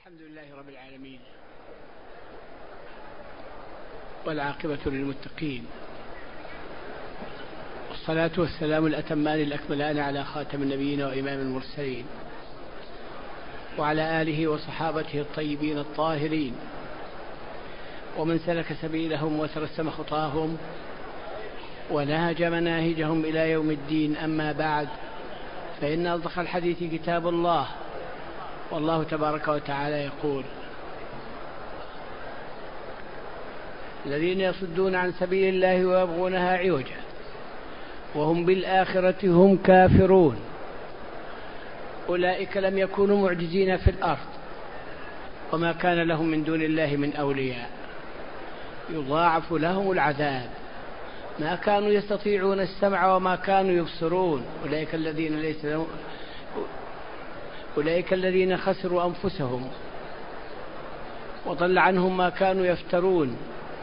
الحمد لله رب العالمين، والعاقبة للمتقين، والصلاة والسلام الأتمان الأكملان على خاتم النبيين وإمام المرسلين، وعلى آله وصحابته الطيبين الطاهرين، ومن سلك سبيلهم وترسم خطاهم ونهج مناهجهم إلى يوم الدين. أما بعد، فإن أصدق الحديث كتاب الله، والله تبارك وتعالى يقول: الذين يصدون عن سبيل الله ويبغونها عوجا وهم بالآخرة هم كافرون أولئك لم يكونوا معجزين في الأرض وما كان لهم من دون الله من أولياء يضاعف لهم العذاب ما كانوا يستطيعون السمع وما كانوا يبصرون أولئك الذين خسروا أنفسهم وضل عنهم ما كانوا يفترون.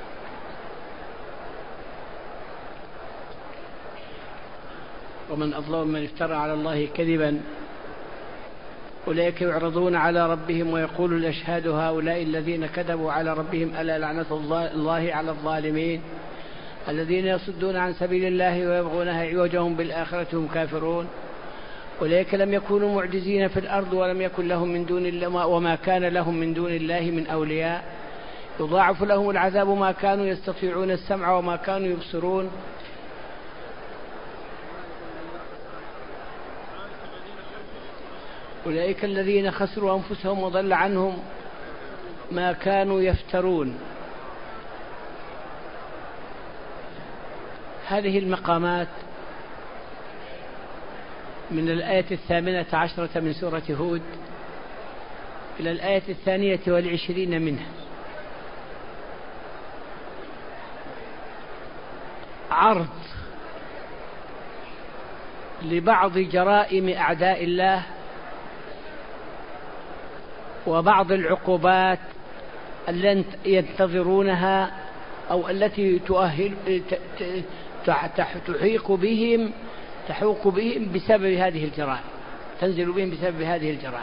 ومن أظلم من افترى على الله كذبا أولئك يعرضون على ربهم ويقول الأشهاد هؤلاء الذين كذبوا على ربهم ألا لعنة الله على الظالمين الذين يصدون عن سبيل الله ويبغونها عوجا هم بالآخرة هم كافرون أولئك لم يكونوا معجزين في الأرض ولم يكن لهم من دون الله وما كان لهم من دون الله من أولياء يضاعف لهم العذاب ما كانوا يستطيعون السمع وما كانوا يبصرون. أولئك الذين خسروا أنفسهم وضل عنهم ما كانوا يفترون. هذه المقامات من الآية 18 من سورة هود إلى الآية 22 منها عرض لبعض جرائم أعداء الله وبعض العقوبات التي ينتظرونها أو التي تحوق بهم بسبب هذه الجرائم، تنزل بهم بسبب هذه الجرائم.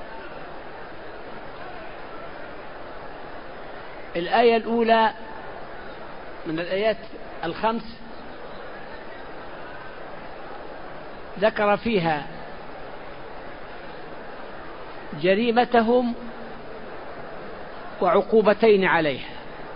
الآية الأولى من الآيات الخمس ذكر فيها جريمتهم وعقوبتين عليها،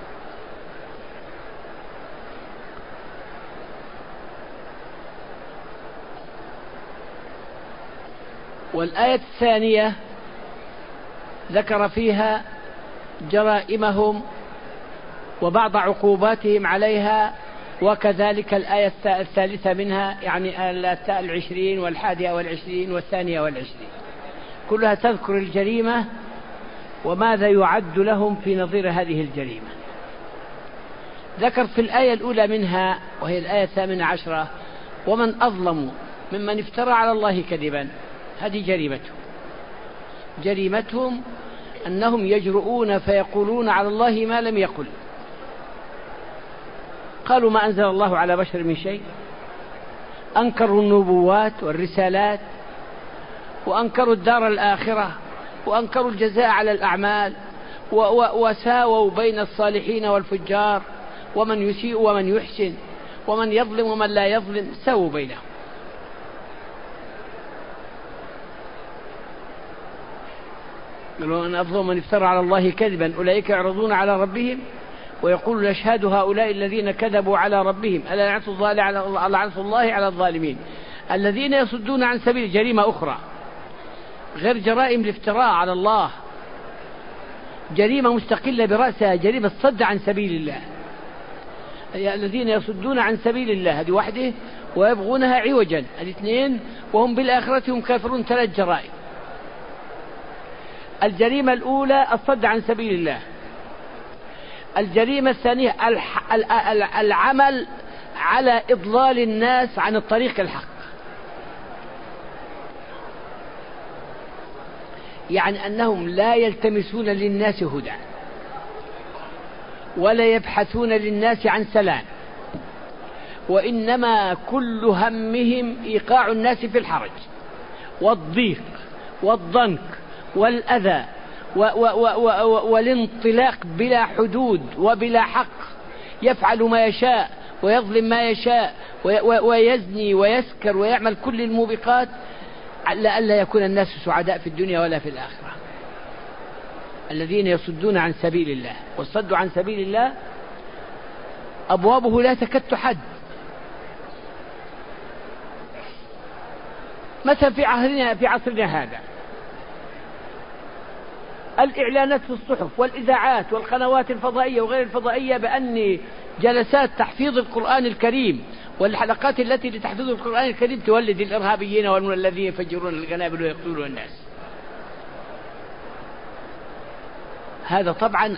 والآية الثانية ذكر فيها جرائمهم وبعض عقوباتهم عليها، وكذلك الآية الثالثة منها يعني 20 والحادية والثانية والعشرين كلها تذكر الجريمة وماذا يعد لهم في نظير هذه الجريمة. ذكر في الآية الأولى منها وهي الآية 18: ومن أظلم ممن افترى على الله كذبا. هذه جريمتهم أنهم يجرؤون فيقولون على الله ما لم يقل. قالوا ما أنزل الله على بشر من شيء، أنكروا النبوات والرسالات، وأنكروا الدار الآخرة، وأنكروا الجزاء على الأعمال، وساووا بين الصالحين والفجار، ومن يسيء ومن يحسن، ومن يظلم ومن لا يظلم، ساووا بينهم. قالوا أن أظلم من افترى على الله كذبا أولئك يعرضون على ربهم ويقول الأشهاد هؤلاء الذين كذبوا على ربهم ألا لعنة الله على الظالمين الذين يصدون عن سبيل. جريمة أخرى غير جرائم الافتراء على الله، جريمة مستقلة برأسها، جريمة الصد عن سبيل الله. الذين يصدون عن سبيل الله هذه واحدة، ويبغونها عوجا هذه اثنين، وهم بالآخرة هم كافرون 3 جرائم. الجريمة الأولى الصد عن سبيل الله، الجريمة الثانية العمل على إضلال الناس عن الطريق الحق، يعني أنهم لا يلتمسون للناس هدى ولا يبحثون للناس عن سلام، وإنما كل همهم إيقاع الناس في الحرج والضيق والضنك والأذى والانطلاق بلا حدود وبلا حق، يفعل ما يشاء ويظلم ما يشاء ويزني ويسكر ويعمل كل الموبقات، لئلا يكون الناس سعداء في الدنيا ولا في الآخرة. الذين يصدون عن سبيل الله، والصد عن سبيل الله أبوابه لا تكاد تحد. مثلا في عصرنا هذا الإعلانات في الصحف والإذاعات والقنوات الفضائية وغير الفضائية بأن جلسات تحفيظ القرآن الكريم والحلقات التي لتحفيظ القرآن الكريم تولد الإرهابيين والذين يفجرون القنابل ويقتلون الناس. هذا طبعا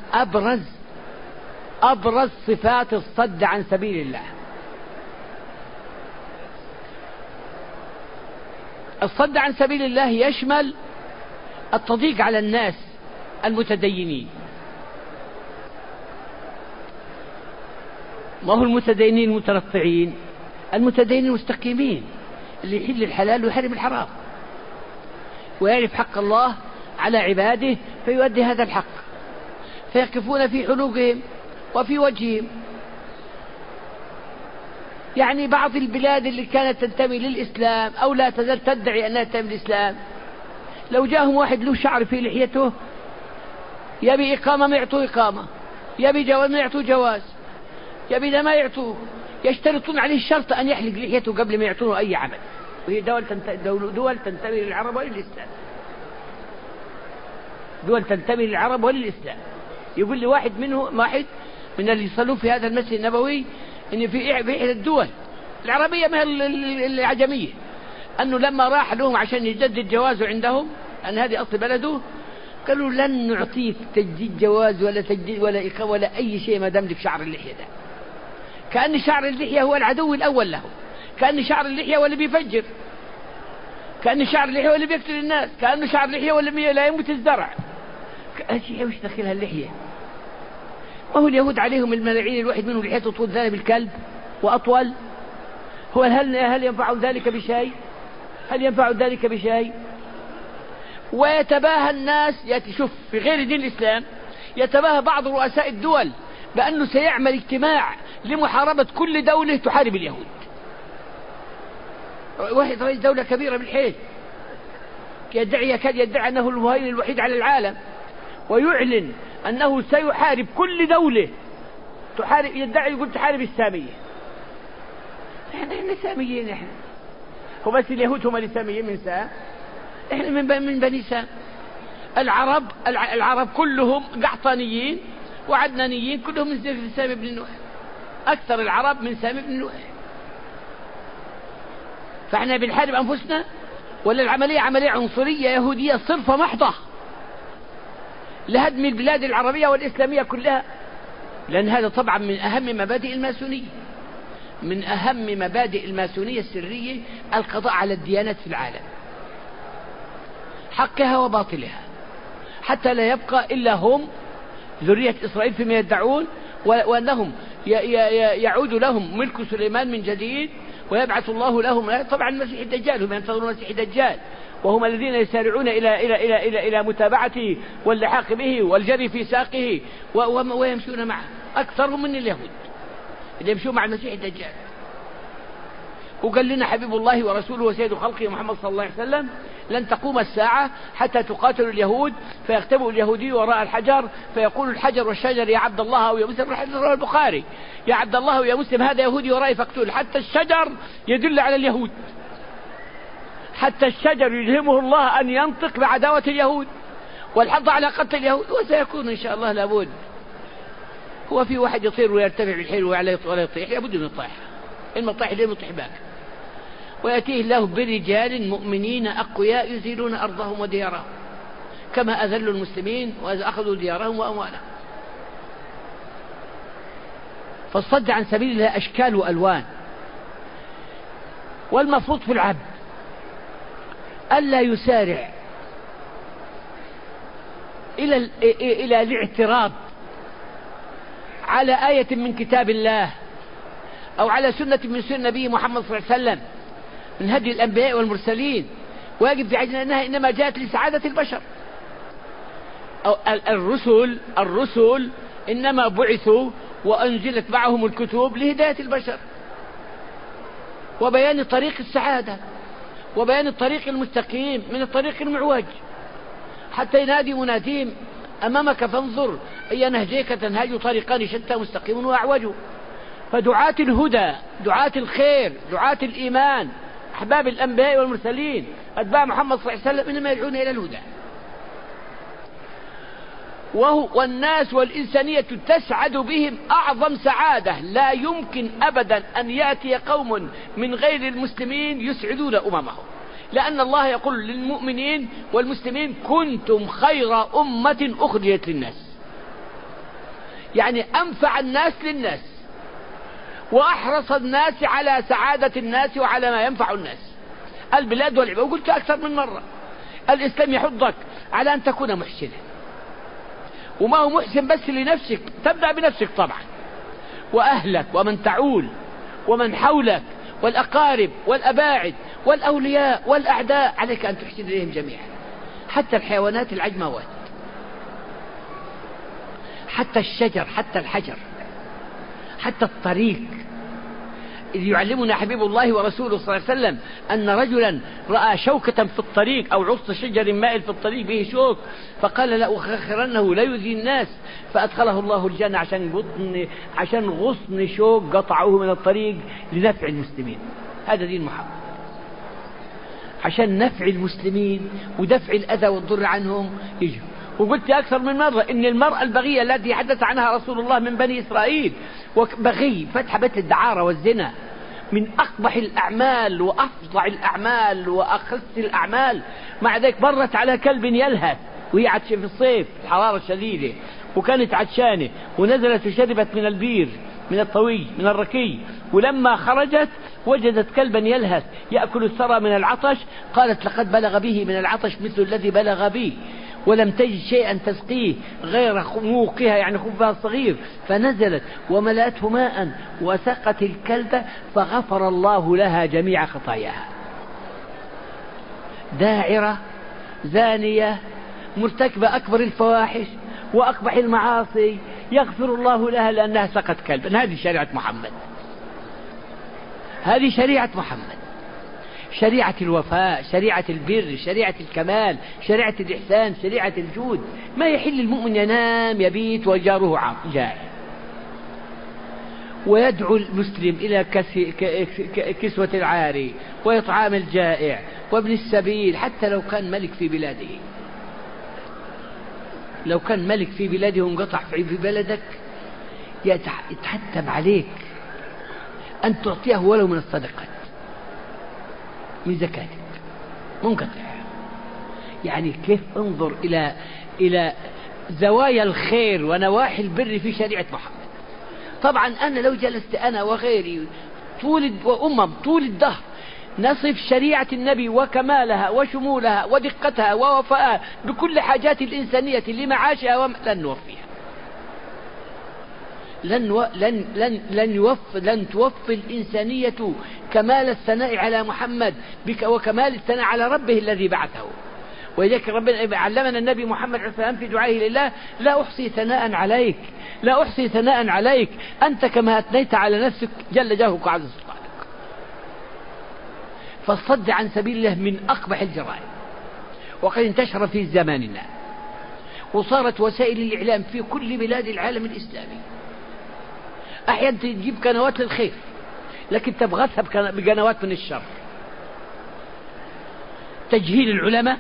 أبرز صفات الصد عن سبيل الله. الصد عن سبيل الله يشمل التضييق على الناس المتدينين. ما هو المتدينين المترطعين؟ المتدينين المستقيمين اللي يحل الحلال ويحرم الحرام ويعرف حق الله على عباده فيؤدي هذا الحق، فيقفون في حلوقهم وفي وجههم. يعني بعض البلاد اللي كانت تنتمي للإسلام أو لا تزال تدعي أنها تنتمي للإسلام، لو جاءهم واحد له شعر في لحيته يبي إقامة ما يعطوه إقامة، يبي جواز ما يعطوه جواز، يبي ده ما يعطوه، يشترطون عليه الشرط أن يحلق لحيته قبل ما يعطونه أي عمل. وهي دول تنتمي للعرب وللإسلام، دول تنتمي للعرب وللإسلام. يقول لي واحد من اللي يصلون في هذا المسجد النبوي إن في إحدى الدول العربية ما العجمية أنه لما راح لهم عشان يجدد جوازه عندهم، أن هذه أصل بلده، قالوا لن نعطيك تجديد جواز ولا تجديد ولا إقامة ولا أي شيء ما دام لك شعر اللحية ده. كأن شعر اللحية هو العدو الأول له، كأن شعر اللحية هو اللي بيفجر، كأن شعر اللحية هو اللي بيقتل الناس، كأن شعر اللحية هو اللي لا ينبت الزرع. شيء وش دخلها اللحية؟ وهو اليهود عليهم الملاعين الواحد منهم لحيته طول ذنب الكلب وأطول. هو هل ينفع ذلك بشيء؟ هل ينفع ذلك بشيء؟ ويتباهى الناس، شوف في غير دين الإسلام يتباهى بعض رؤساء الدول بأنه سيعمل اجتماع لمحاربة كل دولة تحارب اليهود. واحد رئيس دولة كبيرة بالحيل يكاد يدعي أنه المهيمن الوحيد على العالم، ويعلن أنه سيحارب كل دولة تحارب، يدعي يقول تحارب السامية. احنا ساميين، احنا هو بس اليهود هم اللي ساميين من سام، احنا من بني سام. العرب كلهم قحطانيين وعدنانيين، كلهم من سام بن نوح، أكثر العرب من سام بن نوح. فاحنا بنحارب أنفسنا ولا العملية عملية عنصرية يهودية صرفة محضة لهدم البلاد العربية والإسلامية كلها؟ لأن هذا طبعا من أهم مبادئ الماسونية، من أهم مبادئ الماسونية السرية القضاء على الديانات في العالم، حقها وباطلها، حتى لا يبقى إلا هم ذرية إسرائيل فيما يدعون، وأنهم يعود لهم ملك سليمان من جديد، ويبعث الله لهم طبعا المسيح الدجال. هم ينتظرون المسيح الدجال، وهم الذين يسارعون إلى متابعته واللحاق به والجري في ساقه ويمشون معه، أكثرهم من اليهود اللي يمشون مع المسيح الدجال. وقال لنا حبيب الله ورسوله وسيد خلقه محمد صلى الله عليه وسلم: لن تقوم الساعة حتى تقاتل اليهود، فيختبئ اليهودي وراء الحجر، فيقول الحجر والشجر: يا عبد الله أو يا مسلم. رواه البخاري: يا عبد الله أو يا مسلم هذا يهودي ورائي فاقتله. حتى الشجر يدل على اليهود، حتى الشجر يلهمه الله أن ينطق بعداوة اليهود والحض على قتل اليهود. وسيكون إن شاء الله لابد. هو في واحد يطير ويرتفع بالحيل ولا يطيح؟ لابد من الطيح. المطيح ليه مطيح باك. ويأتيه الله برجال مؤمنين أقوياء يزيلون أرضهم وديارهم كما أذلوا المسلمين وأخذوا ديارهم وأموالهم. فالصد عن سبيل الله أشكال وألوان. والمفروض في العبد ألا يسارع إلى الاعتراض على آية من كتاب الله أو على سنة من سنة النبي محمد صلى الله عليه وسلم من هدي الأنبياء والمرسلين، ويجب في عجلنا أنها إنما جاءت لسعادة البشر. الرسل إنما بعثوا وأنزلت معهم الكتب لهداية البشر وبيان طريق السعادة وبيان الطريق المستقيم من الطريق المعوج، حتى ينادي مناديم أمامك فانظر أي نهجيك تنهج طريقان شتى مستقيم وأعوج. فدعاة الهدى، دعاة الخير، دعاة الإيمان، أحباب الأنبياء والمرسلين، أتباع محمد صلى الله عليه وسلم، إنما يدعون إلى الهدى. والناس والإنسانية تسعد بهم أعظم سعادة. لا يمكن أبدا أن يأتي قوم من غير المسلمين يسعدون أممهم، لأن الله يقول للمؤمنين والمسلمين كنتم خير أمة أخرجت للناس، يعني أنفع الناس للناس وأحرص الناس على سعادة الناس وعلى ما ينفع الناس، البلاد والعباد. وقلت أكثر من مرة الإسلام يحضك على أن تكون محسنا، وما هو محسن بس لنفسك، تبدأ بنفسك طبعا، وأهلك ومن تعول ومن حولك والأقارب والأباعد والأولياء والأعداء، عليك أن تحسن إليهم جميعا، حتى الحيوانات العجموات، حتى الشجر، حتى الحجر، حتى الطريق. إذ يعلمنا حبيب الله ورسوله صلى الله عليه وسلم أن رجلا رأى شوكة في الطريق أو عص شجر مائل في الطريق به شوك، فقال لأخخرنه لا يؤذي الناس، فأدخله الله الجنة عشان غصن شوك قطعوه من الطريق لنفع المسلمين. هذا دين محمد، عشان نفع المسلمين ودفع الأذى والضر عنهم يجوا. وقلت أكثر من مرة إن المرأة البغية التي حدث عنها رسول الله من بني إسرائيل، وبغي فتح بيت الدعارة والزنا، من أقبح الأعمال وأفظع الأعمال وأخس الأعمال، مع ذلك مرت على كلب يلهث وهي عطشانة في الصيف الحرارة الشديدة، وكانت عطشانة ونزلت وشربت من البير من الطوي من الركي، ولما خرجت وجدت كلبا يلهث يأكل الثرى من العطش، قالت لقد بلغ به من العطش مثل الذي بلغ بي، ولم تجد شيئا تسقيه غير موقها يعني خبها الصغير، فنزلت وملأته ماء وسقت الكلب فغفر الله لها جميع خطاياها. داعرة زانية مرتكبة أكبر الفواحش وأقبح المعاصي يغفر الله لها لأنها سقت كلبا. هذه شريعة محمد، هذه شريعة محمد، شريعة الوفاء، شريعة البر، شريعة الكمال، شريعة الإحسان، شريعة الجود. ما يحل المؤمن ينام يبيت وجاره جائع، ويدعو المسلم إلى كسوة العاري وإطعام الجائع وابن السبيل، حتى لو كان ملك في بلاده. لو كان ملك في بلاده وانقطع في بلدك يتحتم عليك أن تعطيه ولو من الصدقات من زكاتك منقطع. يعني كيف انظر إلى زوايا الخير ونواحي البر في شريعة محمد. طبعا أنا لو جلست أنا وغيري طول الدهر نصف شريعة النبي وكمالها وشمولها ودقتها ووفاءها بكل حاجات الإنسانية لمعاشها لن نوفيها. لن توفي الإنسانية كمال الثناء على محمد وكمال الثناء على ربه الذي بعثه. ولذلك ربنا علمنا النبي محمد عليه السلام في دعائه لله: لا أحصي ثناء عليك، لا أحصي ثناء عليك، أنت كما أثنيت على نفسك جل جاهك وعز سلطانك. فالصد عن سبيل الله من أقبح الجرائم، وقد انتشر في زماننا، وصارت وسائل الإعلام في كل بلاد العالم الإسلامي أحيانا تجيب قنوات للخير لكن تبغثها بقنوات من الشر. تجهيل العلماء،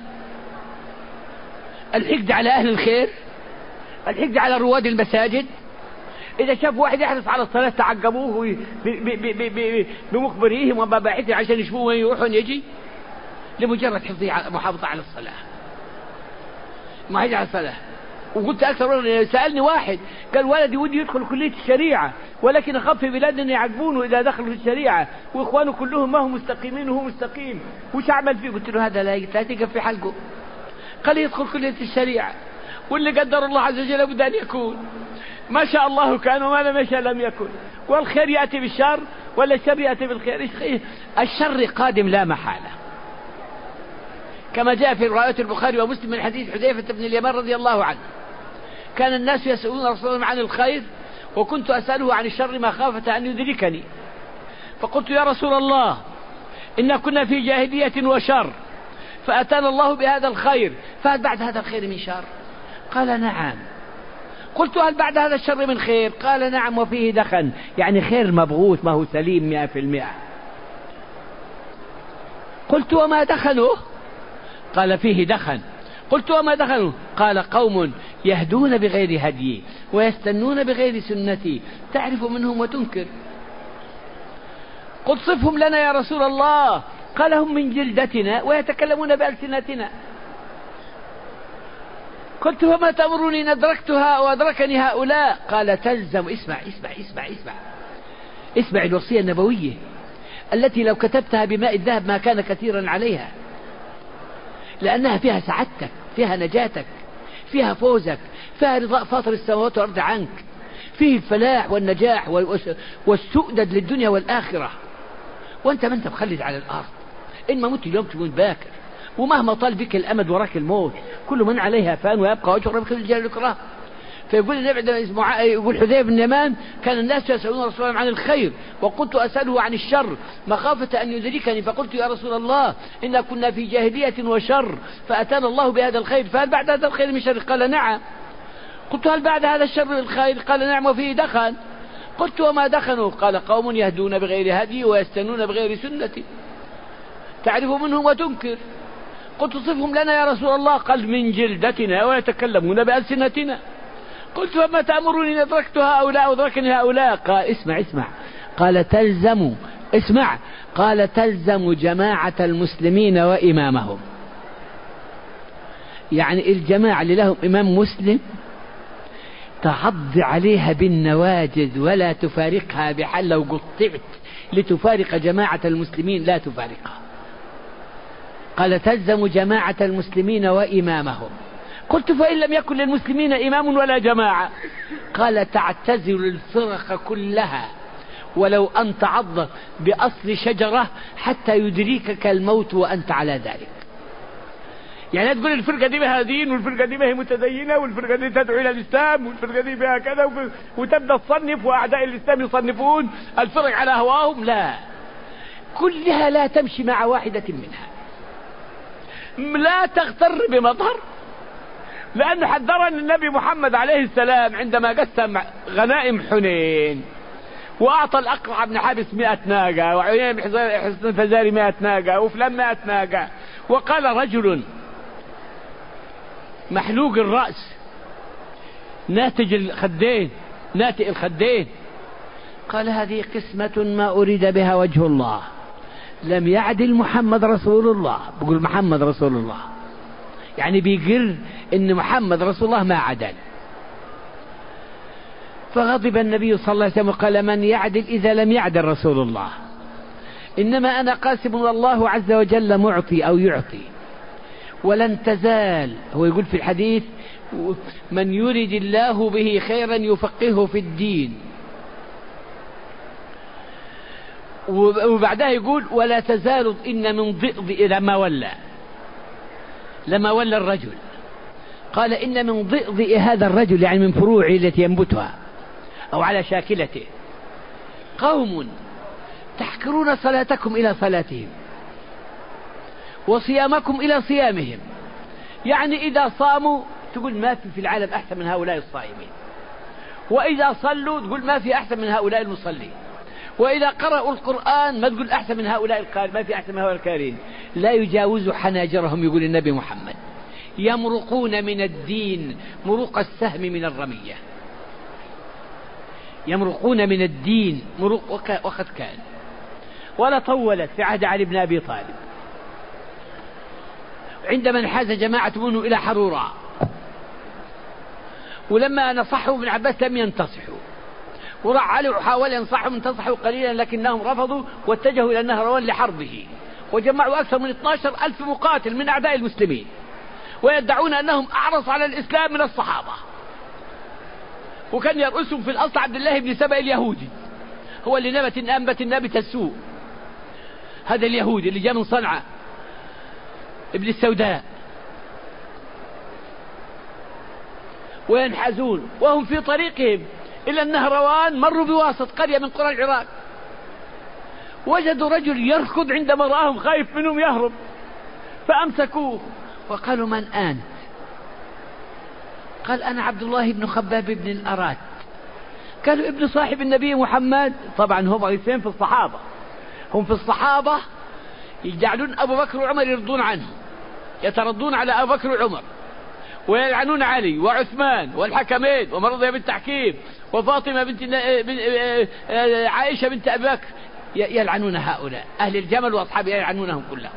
الحقد على أهل الخير، الحقد على رواد المساجد. إذا شافوا واحد يحرص على الصلاة تعقبوه بمخبريهم ومباحثهم عشان يشوفوه وين يروحون يجي، لمجرد حفظه محافظة على الصلاة، ما يجي على الصلاة. وقلت أكثر، سألني واحد قال: ولدي ودي يدخل كلية الشريعة ولكن أخاف في بلادنا يعاقبونه إذا دخلوا في الشريعة، وإخوانه كلهم ما هم مستقيمين وهو مستقيم، وش أعمل فيه؟ قلت له: هذا لا تقف في حلقه. قال: يدخل كلية الشريعة، واللي قدر الله عز وجل بد أن يكون، ما شاء الله كان وما لم يشاء لم يكن، والخير يأتي بالشر ولا الشر يأتي بالخير. الشر قادم لا محالة، كما جاء في رواية البخاري ومسلم من حديث حذيفة بن اليمان رضي الله عنه: كان الناس يسألون رسول الله عن الخير وكنت أسأله عن الشر مخافة أن يدركني، فقلت: يا رسول الله، إنا كنا في جاهلية وشر، فأتانا الله بهذا الخير، فهل بعد هذا الخير من شر؟ قال: نعم. قلت: هل بعد هذا الشر من خير؟ قال: نعم، وفيه دخن، يعني خير مبغوث، ما هو سليم 100%. قلت: وما دخنه؟ قال: فيه دخن. قلت: وما دخنه؟ قال: قوم يهدون بغير هدي ويستنون بغير سنتي، تعرف منهم وتنكر. قلت: صفهم لنا يا رسول الله. قال: هم من جلدتنا ويتكلمون بألسنتنا. قلت: وما تأمرني؟ أدركتها وأدركني هؤلاء. قال: تلزم. اسمع الوصية النبوية التي لو كتبتها بماء الذهب ما كان كثيرا عليها، لأنها فيها سعادتك، فيها نجاتك، فيها فوزك، فيها رضاء فاطر السماوات والأرض عنك، فيه الفلاح والنجاح والسؤدد للدنيا والآخرة. وأنت ما أنت مخلد على الأرض، إنما مت اليوم تموت باكر، ومهما طال بك الأمد وراك الموت، كل من عليها فان ويبقى وجه ربك ذو الجلال والإكرام. فيقول النبي يقول حذيفة بن اليمان: كان الناس يسألون رسول الله عن الخير وكنت أسأله عن الشر مخافة أن يدركني، فقلت: يا رسول الله، إنا كنا في جاهلية وشر، فأتانا الله بهذا الخير، فهل بعد هذا الخير من شر؟ قال: نعم. قلت: هل بعد هذا الشر من الخير؟ قال: نعم، وفيه دخن. قلت: وما دخنوا؟ قال: قوم يهدون بغير هدي ويستنون بغير سنتي، تعرف منهم وتنكر. قلت: صفهم لنا يا رسول الله. قال: من جلدتنا ويتكلمون بألسنتنا. قلت: وما تأمرني؟ أدركت هؤلاء وأدركني هؤلاء. قال: اسمع. قال: تلزم. اسمع. قال: تلزم جماعة المسلمين وإمامهم، يعني الجماعة اللي لهم إمام مسلم تعض عليها بالنواجذ ولا تفارقها بحال، لو قطعت لتفارق جماعة المسلمين لا تفارقها. قال: تلزم جماعة المسلمين وإمامهم. قلت: فإن لم يكن للمسلمين إمام ولا جماعة؟ قال: تعتزل الفرق كلها ولو أن تعض بأصل شجرة حتى يدركك الموت وأنت على ذلك. يعني تقول الفرقة دي بها دين، والفرقة دي بها متدينة، والفرقة دي تدعو إلى الإسلام، والفرقة دي بها كذا، وتبدأ تصنف، وأعداء الإسلام يصنفون الفرق على هواهم. لا، كلها لا تمشي مع واحدة منها. لا تغتر بمظهر، لأنه حذرنا النبي محمد عليه السلام عندما قسم غنائم حنين وأعطى الأقرع بن حابس 100 ناقة، وعيين بن حسن الفزاري 100 ناقة، وفلان 100 ناقة، وقال رجل محلوق الرأس ناتئ الخدين، قال: هذه قسمة ما أريد بها وجه الله، لم يعدل محمد رسول الله. بقول محمد رسول الله، يعني بيقر إن محمد رسول الله ما عدل. فغضب النبي صلى الله عليه وسلم وقال: من يعدل إذا لم يعدل رسول الله؟ إنما أنا قاسم والله عز وجل معطي أو يعطي، ولن تزال. هو يقول في الحديث: من يرد الله به خيرا يفقهه في الدين. وبعدها يقول: ولا تزال إن من ضئض لما ولى الرجل، قال: إن من ضئض هذا الرجل، يعني من فروعه التي ينبتها أو على شاكلته، قوم تحكرون صلاتكم إلى صلاتهم وصيامكم إلى صيامهم. يعني إذا صاموا تقول ما في العالم أحسن من هؤلاء الصائمين، وإذا صلوا تقول ما في أحسن من هؤلاء المصلين، وإذا قرأوا القرآن ما تقول أحسن من هؤلاء القارئين، ما في أحسن من هؤلاء القارئين. لا يجاوز حناجرهم، يقول النبي محمد، يمرقون من الدين مروق السهم من الرمية. يمرقون من الدين مروق، وقد كان. ولا طولت في عهد علي بن أبي طالب عندما انحاز جماعة منه إلى حروراء، ولما نصحوا ابن عباس لم ينتصحوا، وراح علي وحاول ينصحهم انتصحوا قليلا لكنهم رفضوا واتجهوا إلى النهروان لحربه، وجمعوا أكثر من 12,000 مقاتل من أعداء المسلمين، ويدعون أنهم أعرص على الإسلام من الصحابة. وكان يرأسهم في الأصل عبد الله بن سبأ اليهودي، هو اللي أنبت النبت السوء، هذا اليهودي اللي جاء من صنعاء. ابن السوداء، وينحازون وهم في طريقهم إلى النهروان مروا بواسط قرية من قرى العراق، وجدوا رجل يركض عندما رآهم خايف منهم يهرب، فأمسكوه وقالوا: من أنت؟ قال: أنا عبد الله بن خباب بن الأرات. قالوا: ابن صاحب النبي محمد. طبعا هم غيثين في الصحابة، هم في الصحابة يجعلون أبو بكر وعمر يردون عنه، يتردون على أبو بكر وعمر، ويلعنون علي وعثمان والحكمين ومرضية بنت حكيم وفاطمة بنت عائشة بنت أبي بكر، يلعنون هؤلاء أهل الجمل وأصحابه، يلعنونهم كلهم.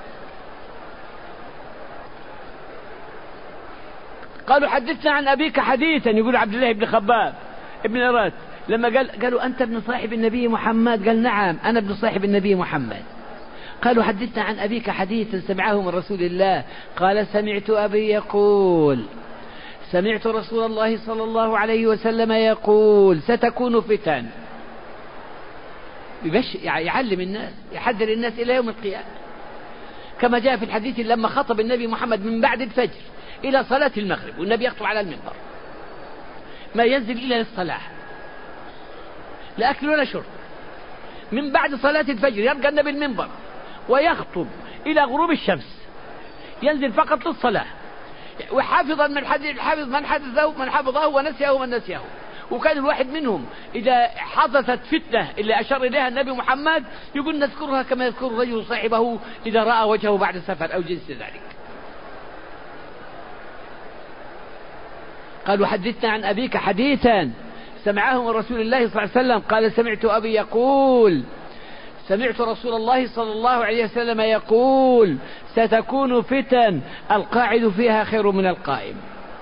قالوا: حدثنا عن أبيك حديثا، يقول عبد الله بن خباب ابن أرات. لما قالوا: أنت ابن صاحب النبي محمد؟ قال: نعم أنا ابن صاحب النبي محمد. قالوا: حدثنا عن أبيك حديثا سمعه من رسول الله. قال: سمعت أبي يقول، سمعت رسول الله صلى الله عليه وسلم يقول: ستكون فتن. يعلم الناس، يحذر الناس إلى يوم القيامة، كما جاء في الحديث لما خطب النبي محمد من بعد الفجر إلى صلاة المغرب، والنبي يخطب على المنبر، ما ينزل إلا للصلاة، لا أكل ولا شرب. من بعد صلاة الفجر يبقى النبي المنبر ويخطب إلى غروب الشمس، ينزل فقط للصلاة، وحافظا من الحافظ من حفظه ونسيه من نسيه. وكان الواحد منهم إذا حدثت فتنة اللي أشار إليها النبي محمد يقول: نذكرها كما يذكر الرجل صاحبه إذا رأى وجهه بعد سفر أو جنس ذلك. قالوا: حدثنا عن أبيك حديثا سمعه من رسول الله صلى الله عليه وسلم. قال: سمعت أبي يقول، سمعت رسول الله صلى الله عليه وسلم يقول: ستكون فتن القاعد فيها خير من القائم،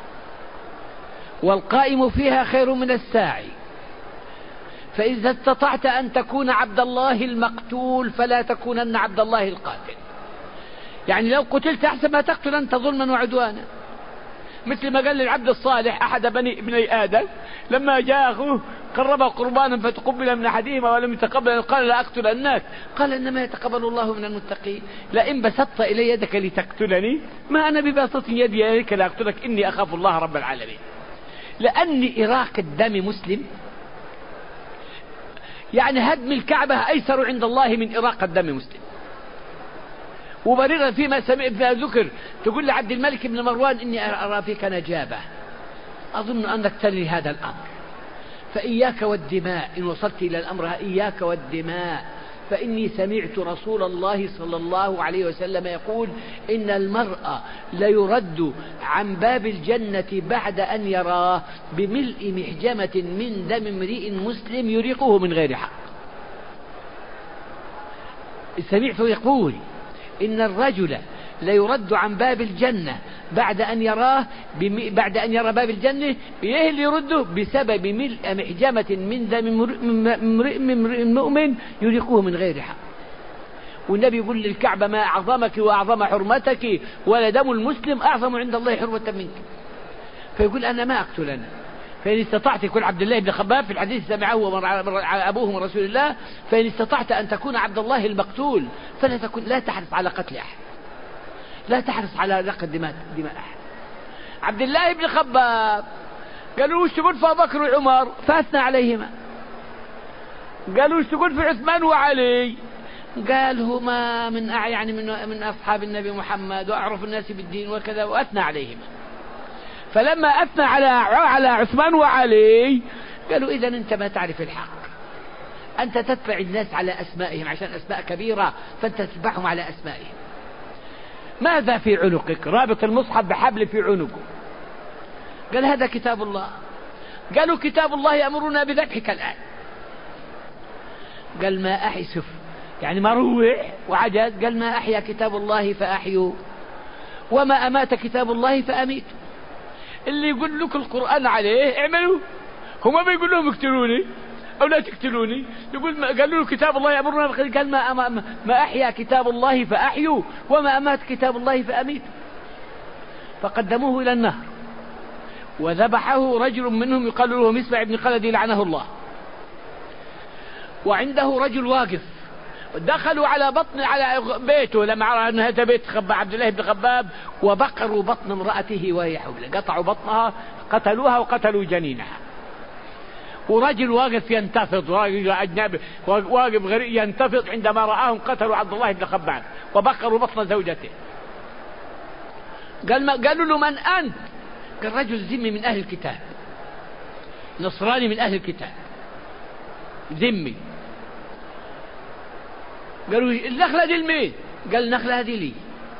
والقائم فيها خير من الساعي، فإذا استطعت أن تكون عبد الله المقتول فلا تكونن عبد الله القاتل. يعني لو قتلت أحسن ما تقتل أنت ظلما وعدوانا، مثل ما قال للعبد الصالح أحد ابني آدم لما جاء أخوه قرب قربانا فتقبل من أحدهما ولم يتقبل، قال: لا أقتلنك. قال: إنما يتقبل الله من المتقين. لئن بسطت إلي يدك لتقتلني ما أنا بباسط يدي إليك لأقتلك، إني أخاف الله رب العالمين. لأن إراق الدم مسلم، يعني هدم الكعبة أيسر عند الله من إراق الدم مسلم. وبريرا فيما ذكر تقول لعبد الملك بن مروان: إني أرى فيك نجابة، أظن أنك تلي هذا الأمر، فإياك والدماء، إن وصلت إلى الأمر إياك والدماء، فإني سمعت رسول الله صلى الله عليه وسلم يقول: إن المرء ليرد عن باب الجنة بعد أن يراه بملء محجمة من دم امرئ مسلم يريقه من غير حق. سمعته يقول: إن الرجل ليرد عن باب الجنة بعد أن يرى باب الجنة، إيه اللي يرده؟ بسبب ملء محجمة من دم امرئ مؤمن يريقه من غير حق. والنبي يقول للكعبة: ما أعظمك وأعظم حرمتك، ولدم المسلم أعظم عند الله حرمة منك. فيقول: أنا ما أقتلنا، فإن استطعت، يقول عبد الله بن خباب في الحديث سمعه أبوه من رسول الله: فإن استطعت أن تكون عبد الله المقتول لا تحرص على قتل أحد، لا تحرص على لقى دماء أحد. عبد الله بن خباب قالوا: وش تقول في أبو بكر وعمر؟ فأثنى عليهما. قالوا: وش تقول في عثمان وعلي؟ قال: هما من أصحاب النبي محمد وأعرف الناس بالدين وكذا، وأثنى عليهما. فلما أثنى على عثمان وعلي قالوا: إذا أنت ما تعرف الحق، أنت تتبع الناس على أسمائهم عشان أسماء كبيرة، فأنت تتبعهم على أسمائهم. ماذا في عنقك؟ رابط المصحف بحبل في عنقه. قال: هذا كتاب الله. قالوا: كتاب الله يأمرنا بذبحك الآن. قال: ما أحسف، يعني مروع وعجز. قال: ما أحيا كتاب الله فأحيوا، وما أمات كتاب الله فأميتوا. اللي يقول لك القرآن عليه اعملوا، هما ما يقول لهم اقتلوني أو لا تقتلوني. قالوا له: كتاب الله يأمرنا. قال: ما أحيا كتاب الله فأحيوا، وما أمات كتاب الله فأميتوا. فقدموه إلى النهر وذبحه رجل منهم يقال له مسمع بن خلدي لعنه الله، وعنده رجل واقف دخلوا على بيته لما عرفوا أن هذا بيت عبد الله بن خباب، وبقروا بطن امرأته وهي حوله، قطعوا بطنها، قتلوها وقتلوا جنينها. ورجل واقف ينتفض، راجل أجنبي واقف غريب ينتفض عندما رآهم قتلوا عبد الله بن خباب وبقروا بطن زوجته. قالوا له من أنت؟ قال رجل ذمي من أهل الكتاب، نصراني من أهل الكتاب، ذمي. قالوا النخلة دي لمين؟ قال النخلة هذه لي.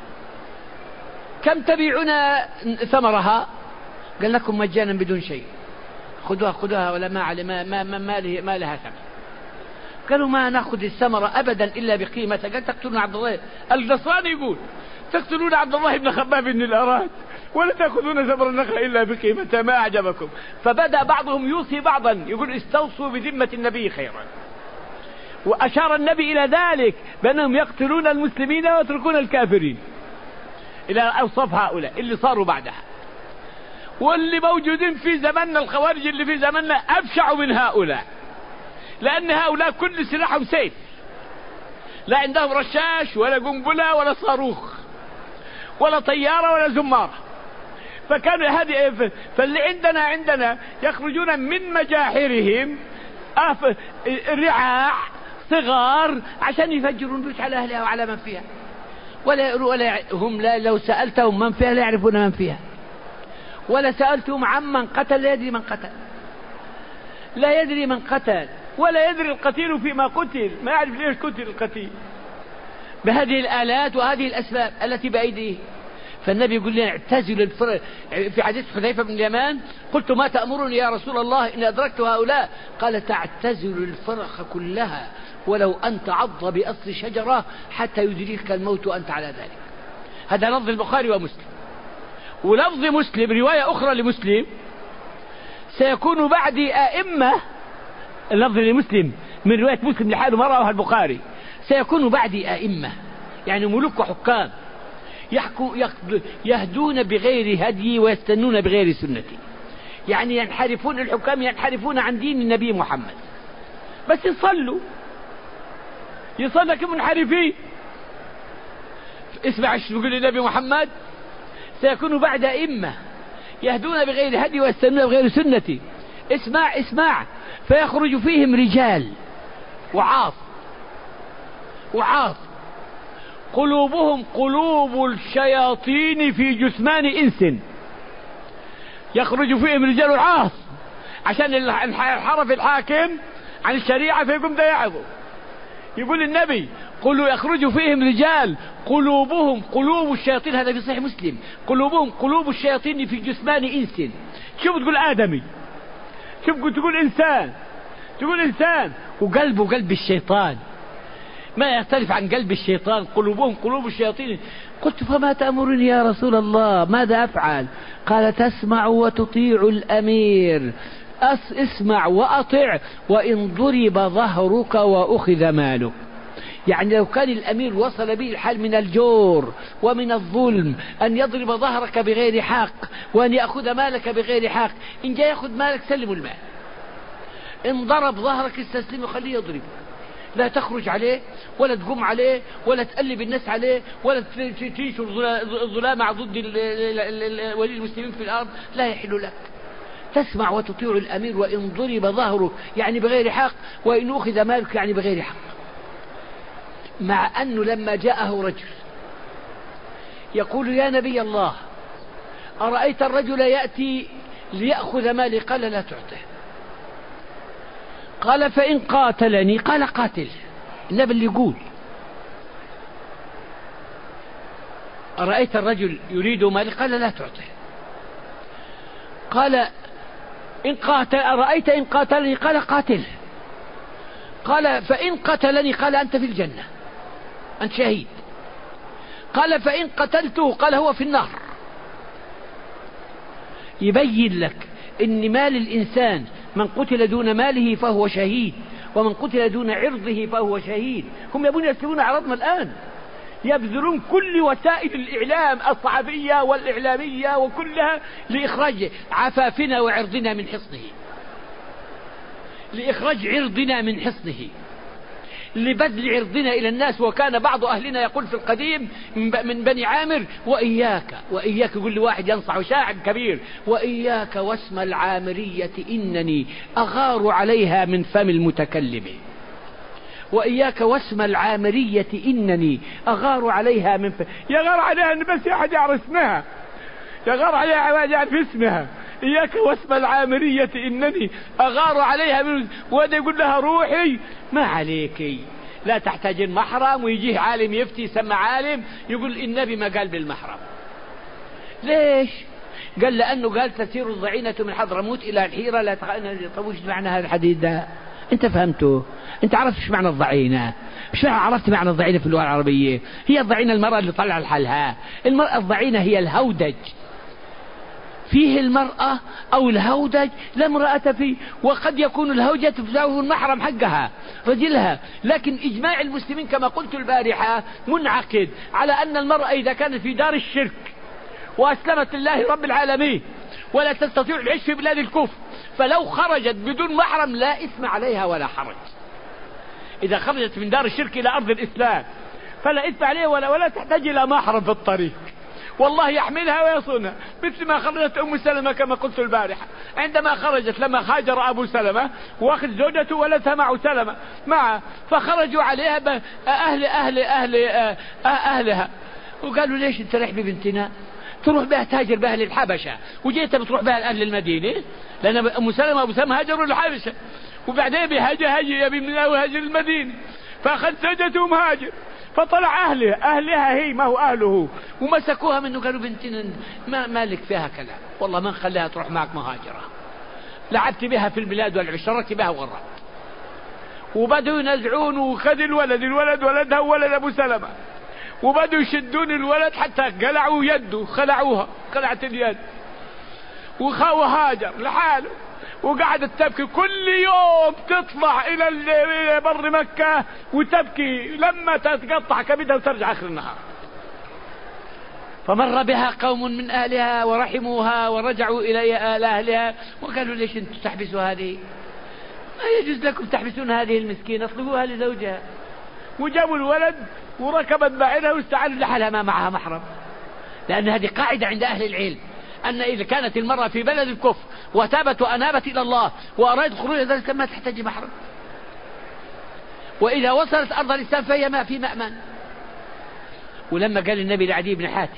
كم تبيعون ثمرها؟ قال لكم مجانا بدون شيء، خذوها ولا ما لها ثمن. قالوا ما نأخذ الثمرة أبدا إلا بقيمتها. قال تقتلون عبد الله، النصراني يقول تقتلون عبد الله بن خباب بن الأراد ولا تأخذون ثمر النخلة إلا بقيمتها، ما أعجبكم. فبدأ بعضهم يوصي بعضا يقول استوصوا بذمة النبي خيرا، وأشار النبي إلى ذلك بأنهم يقتلون المسلمين ويتركون الكافرين، إلى أوصاف هؤلاء اللي صاروا بعدها. واللي موجودين في زمننا الخوارج اللي في زمننا أبشع من هؤلاء، لأن هؤلاء كل سلاحهم سيف، لا عندهم رشاش ولا قنبلة ولا صاروخ ولا طيارة ولا زمارة. فكانوا هذه فاللي عندنا يخرجون من مجاحرهم رعاع صغار عشان يفجرون بيوت على أهلها وعلى من فيها، ولا هم لو سألتهم من فيها لا يعرفون من فيها، ولا سألتهم عمن قتل لا يدري من قتل، لا يدري من قتل، ولا يدري القتيل فيما قتل، ما يعرف ليش قتل القتيل، بهذه الآلات وهذه الأسباب التي بأيديه. فالنبي يقول لنا اعتزلوا الفرق. في حديث حذيفة بن اليمان قلت ما تأمرني يا رسول الله إن أدركت هؤلاء؟ قال تعتزلوا الفرق كلها ولو أن تعض بأصل شجرة حتى يدريك الموت وأنت على ذلك. هذا لفظ البخاري ومسلم. ولفظ مسلم رواية أخرى لمسلم سيكون بعدي أئمة، اللفظ لمسلم من رواية مسلم لحاله ما رواه البخاري، سيكون بعدي أئمة يعني ملوك وحكام يهدون بغير هدي ويستنون بغير سنتي، يعني ينحرفون الحكام، ينحرفون عن دين النبي محمد، بس يصلوا كمنحرفين. اسمع ايش يقول النبي محمد: سيكون بعد أئمة يهدون بغير هدي ويستنون بغير سنتي. اسمع فيخرج فيهم رجال وعاص قلوبهم قلوب الشياطين في جثمان إنس. يخرج فيهم رجال وعاص عشان انحرف الحاكم عن الشريعة فيقوم ضيعه. يقول النبي يخرج فيهم رجال قلوبهم قلوب الشياطين، هذا في صحيح مسلم، قلوبهم قلوب الشياطين في جثمان إنس. شوف تقول آدمي، شوف تقول إنسان وقلبه قلب الشيطان، ما يختلف عن قلب الشيطان. قلوبهم قلوب الشياطين. قلت فما تأمرني يا رسول الله؟ ماذا أفعل؟ قال تسمع وتطيع الأمير، اسمع وأطع وإن ضرب ظهرك وأخذ مالك. يعني لو كان الأمير وصل به الحال من الجور ومن الظلم أن يضرب ظهرك بغير حق وأن يأخذ مالك بغير حق، إن جاء يأخذ مالك سلمه المال، إن ضرب ظهرك استسلمه خليه يضرب، لا تخرج عليه ولا تقوم عليه ولا تقلب الناس عليه ولا تنشر ظلامة ضد ولي المسلمين في الأرض، لا يحل لك. تسمع وتطيع الأمير وإن ضرب ظهره يعني بغير حق، وإن أخذ مالك يعني بغير حق. مع أنه لما جاءه رجل يقول يا نبي الله أرأيت الرجل يأتي ليأخذ مالي؟ قال لا تعطه. قال فإن قاتلني؟ قال قاتل. النبي اللي يقول أرأيت الرجل يريد مالي؟ قال لا تعطه. قال أرأيت إن قاتلني؟ قال قاتل. قال فإن قتلني؟ قال أنت في الجنة، أنت شهيد. قال فإن قتلته؟ قال هو في النار. يبين لك إن مال الإنسان من قتل دون ماله فهو شهيد، ومن قتل دون عرضه فهو شهيد. هم يبون يسلبون عرضنا الآن، يبذلون كل وسائل الإعلام الصحفية والإعلامية وكلها لإخراج عفافنا وعرضنا من حصنه، لإخراج عرضنا من حصنه. لبذل عرضنا إلى الناس. وكان بعض أهلنا يقول في القديم من بني عامر: وإياك يقول لواحد ينصح شاعر كبير: وإياك واسم العامرية إنني أغار عليها من فم المتكلم. وإياك واسم العامرية إنني أغار عليها من فم. يغار عليها إن بس أحد يعرف اسمها، يغار عليها أحد يعرف اسمها. إياك واسم العامرية إنني أغار عليها من. وهذا يقول لها: روحي ما عليك، لا تحتاج المحرم. ويجيه عالم يفتي، يسمى عالم يقول النبي ما قال بالمحرم. ليش؟ قال لأنه قال: تسير الضعينة من حضرموت إلى الحيرة لا طوش معنى هذا الحديث ده. أنت فهمته؟ أنت عرفت إيش معنى الضعينة؟ إيش عرفت معنى الضعينة في اللغة العربية؟ هي الضعينة المرأة اللي طلع لحالها. المرأة الضعينة هي الهودج، فيه المرأة أو الهودج لا امرأة فيه. وقد يكون الهوجة تفزعه المحرم حقها رجلها. لكن إجماع المسلمين كما قلت البارحة منعقد على أن المرأة إذا كانت في دار الشرك وأسلمت لله رب العالمين ولا تستطيع العيش في بلاد الكفر، فلو خرجت بدون محرم لا إثم عليها ولا حرج. إذا خرجت من دار الشرك إلى أرض الإسلام فلا إثم عليها ولا تحتاج إلى محرم في الطريق، والله يحملها ويصونها. مثل ما خرجت أم سلمة كما قلت البارحة، عندما خرجت لما هاجر أبو سلمة واخذ زوجته ولدها مع سلمة معه، فخرجوا عليها أهلها وقالوا: ليش انت رايح ببنتنا تروح بها تهاجر بها للحبشة وجيت بتروح بها لأهل المدينة؟ لأن أم سلمة وأبو سلمة هاجروا للحبشة وبعدين بهاجر يبي من هاجر المدينة، فأخذ زوجته مهاجر. فطلع أهلها هي ما هو أهله ومسكوها منه، قالوا: بنتنا ما لك فيها كلام، والله ما نخليها تروح معك مهاجرة. لعبت بها في البلاد والعشرت بها وغرت. وبدوا ينزعون وخذ الولد ولدها وولد أبو سلمة، وبدوا يشدون الولد حتى قلعوا يده، خلعت اليد، وخاوة هاجر لحاله وقعدت تبكي. كل يوم تطلع إلى بر مكة وتبكي لما تتقطع كبدها وترجع آخر النهار. فمر بها قوم من أهلها ورحموها ورجعوا إلى أهلها وقالوا: ليش أنتم تحبسوا هذه؟ ما يجوز لكم تحبسون هذه المسكينة، اطلبوها لزوجها. وجابوا الولد وركبت بعيرها واستعانوا لحالها ما معها محرم. لأن هذه قاعدة عند أهل العلم، أن إذا كانت المرأة في بلد الكفر وتابت وأنابت إلى الله وأرادت خروج ذلك ما تحتاج محرم، وإذا وصلت أرض الإسلام فهي ما في مأمن. ولما قال النبي لعدي بن حاتم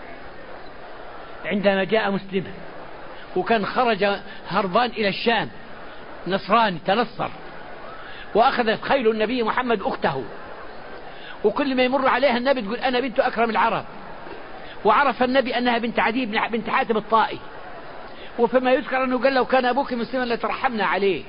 عندما جاء مسلما وكان خرج هربان إلى الشام نصراني تنصر، وأخذت خيل النبي محمد أخته، وكل ما يمر عليها النبي تقول: أنا بنت أكرم العرب. وعرف النبي أنها بنت عدي بنت حاتم الطائي. وفيما يذكر أنه قال: لو كان أبوك مسلما لترحمنا عليه.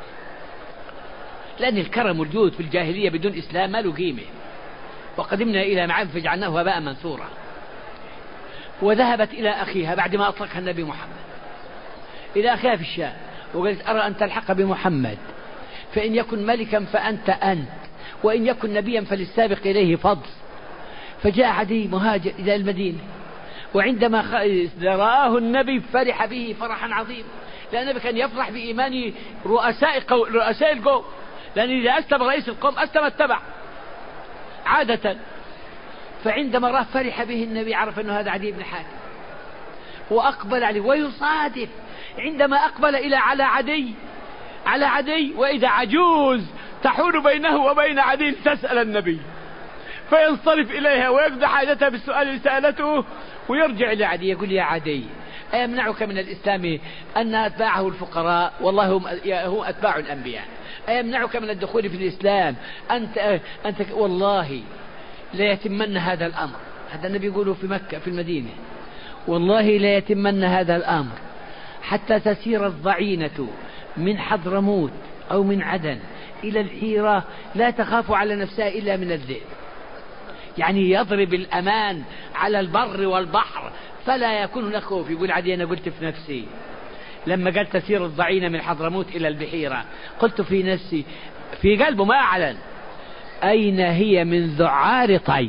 لأن الكرم والجود في الجاهلية بدون إسلام ما له قيمة. وقدمنا إلى معاد فجعلناه هباء منثورا. وذهبت إلى أخيها بعد ما أطلقها النبي محمد إلى أخيها في الشام وقالت: أرى أن تلحق بمحمد، فإن يكن ملكا فأنت وإن يكن نبيا فللسابق إليه فضل. فجاء عدي مهاجر إلى المدينة، وعندما رآه النبي فرح به فرحا عظيما، لأن النبي كان يفرح بإيمان رؤساء القوم، لأن إذا أسلم رئيس القوم أسلم التبع عادة. فعندما رأى فرح به النبي عرف أنه هذا عدي بن حاتم وأقبل عليه. ويصادف عندما أقبل على عدي وإذا عجوز تحول بينه وبين عدي تسأل النبي، فينصرف إليها ويقضي حاجتها بالسؤال اللي سألته ويرجع إلى عدي يقول: يا عدي، أيمنعك من الإسلام أن أتباعه الفقراء والله هم أتباع الأنبياء؟ أيمنعك من الدخول في الإسلام أنت والله لا يتمن هذا الأمر. هذا النبي يقوله في مكة في المدينة: والله لا يتمن هذا الأمر حتى تسير الضعينة من حضرموت أو من عدن إلى الحيرة لا تخاف على نفسها إلا من الذئب. يعني يضرب الأمان على البر والبحر فلا يكون هناك خوف. يقول عدي: أنا قلت في نفسي لما قال تسير الضعينة من حضرموت إلى البحيرة، قلت في نفسي في قلبه ما أعلن: أين هي من ذعار طي؟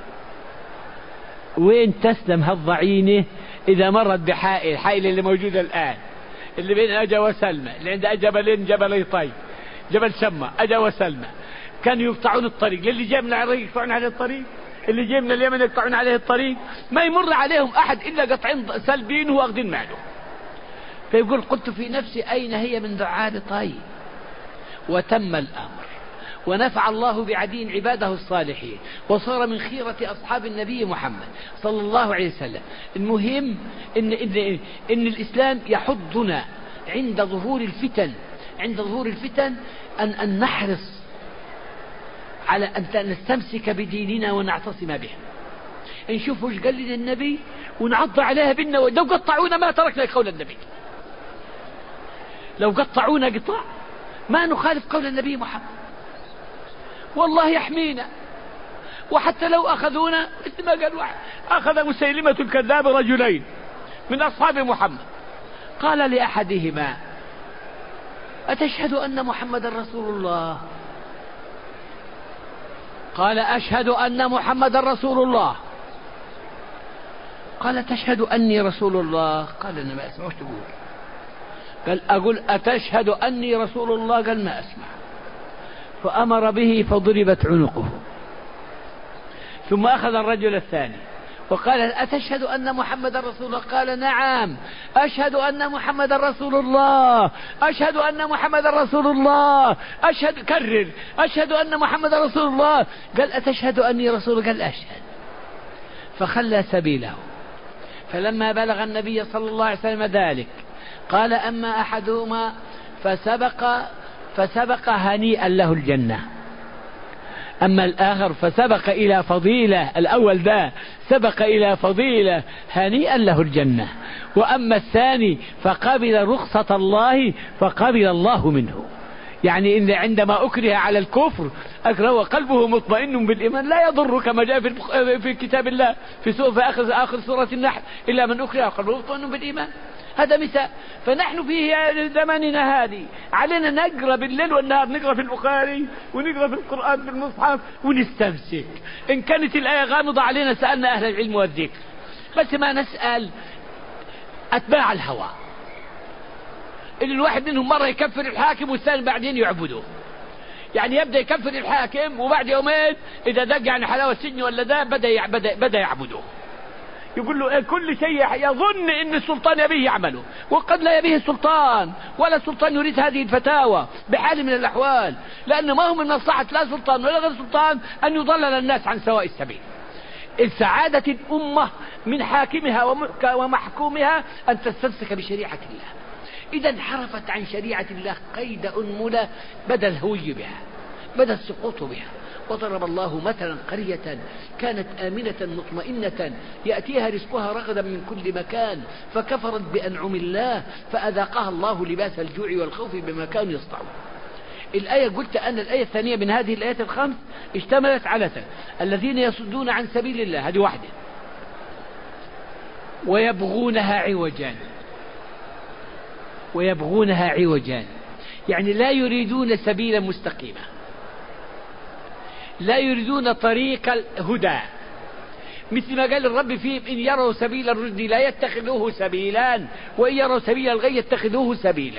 وين تسلم هالضعينة إذا مرت الحائل اللي موجودة الآن اللي بين أجا وسلمى، اللي عند جبلين، جبلي طي، جبل شمة، أجا وسلمى، كانوا يقطعون الطريق، للي جاي من العراق يقطعون عليه الطريق، اللي جاي من اليمن يقطعون عليه الطريق، ما يمر عليهم أحد إلا قطعين سلبين واخذين ماله. فيقول قلت في نفسي أين هي من ذعار طي، وتم الأمر ونفع الله بعدين عباده الصالحين، وصار من خيرة أصحاب النبي محمد صلى الله عليه وسلم. المهم إن الإسلام يحضنا عند ظهور الفتن أن نحرص على أن نستمسك بديننا ونعتصم به. نشوف وش قال لنا النبي ونعض عليها بنا، لو قطعونا ما تركنا قول النبي، لو قطعونا قطاع ما نخالف قول النبي محمد، والله يحمينا. وحتى لو أخذونا مثل ما قال واحد، أخذ مسيلمة الكذاب رجلين من أصحاب محمد، قال لأحدهما أتشهد أن محمد رسول الله؟ قال أشهد أن محمد رسول الله. قال تشهد أني رسول الله؟ قال أنا ما أسمع. وش تقول؟ قال أقول أتشهد أني رسول الله؟ قال ما أسمع. فأمر به فضربت عنقه. ثم أخذ الرجل الثاني وقال أتشهد أن محمد رسول الله؟ قال نعم أشهد أن محمد رسول الله، أشهد أن محمد رسول الله، كرر أشهد أن محمد رسول الله. قال أتشهد أني رسول؟ قال أشهد. فخلى سبيله. فلما بلغ النبي صلى الله عليه وسلم ذلك قال أما أحدهما فسبق هنيئا له الجنة، أما الآخر فسبق إلى فضيلة، الأول ده سبق إلى فضيلة هنيئا له الجنة، وأما الثاني فقبل رخصة الله فقبل الله منه. يعني إن عندما أكره على الكفر أكره وقلبه مطمئن بالإيمان لا يضر، كما جاء في كتاب الله في آخر سورة النحل إلا من أكره وقلبه مطمئن بالإيمان. هذا مثال. فنحن في زماننا هذه علينا نقرأ بالليل والنهار، نقرأ في البخاري ونقرأ في القرآن في المصحف ونستمسك. إن كانت الآية غامضة علينا سألنا أهل العلم والذكر، بس ما نسأل أتباع الهوى اللي الواحد منهم مرة يكفر الحاكم والثاني بعدين يعبده. يعني يبدأ يكفر الحاكم وبعد يومين إذا دق يعني حلاوة السجن ولا ده بدأ يعبده، يقول له كل شيء يظن ان السلطان يبيه يعمله، وقد لا يبيه السلطان ولا السلطان يريد هذه الفتاوى بحال من الأحوال، لأن ما هو من مصلحة لا سلطان ولا غير سلطان أن يضلل الناس عن سواء السبيل. السعادة الأمة من حاكمها ومحكومها أن تستمسك بشريعة الله. إذا انحرفت عن شريعة الله قيد أنملة بدا الهوي بها، بدا السقوط بها. وضرب الله مثلا قرية كانت آمنة مطمئنة يأتيها رزقها رغدا من كل مكان فكفرت بأنعم الله فأذاقها الله لباس الجوع والخوف بما كانوا يصنعون. الآية قلت أن الآية الثانية من هذه الآيات الخمس اشتملت على الذين يصدون عن سبيل الله، هذه واحدة، ويبغونها عوجا، يعني لا يريدون سبيلا مستقيما، لا يريدون طريق الهدى، مثل ما قال الرب فيه إن يروا سبيل الرشد لا يتخذوه سبيلا وإن يروا سبيل الغي يتخذوه سبيلا.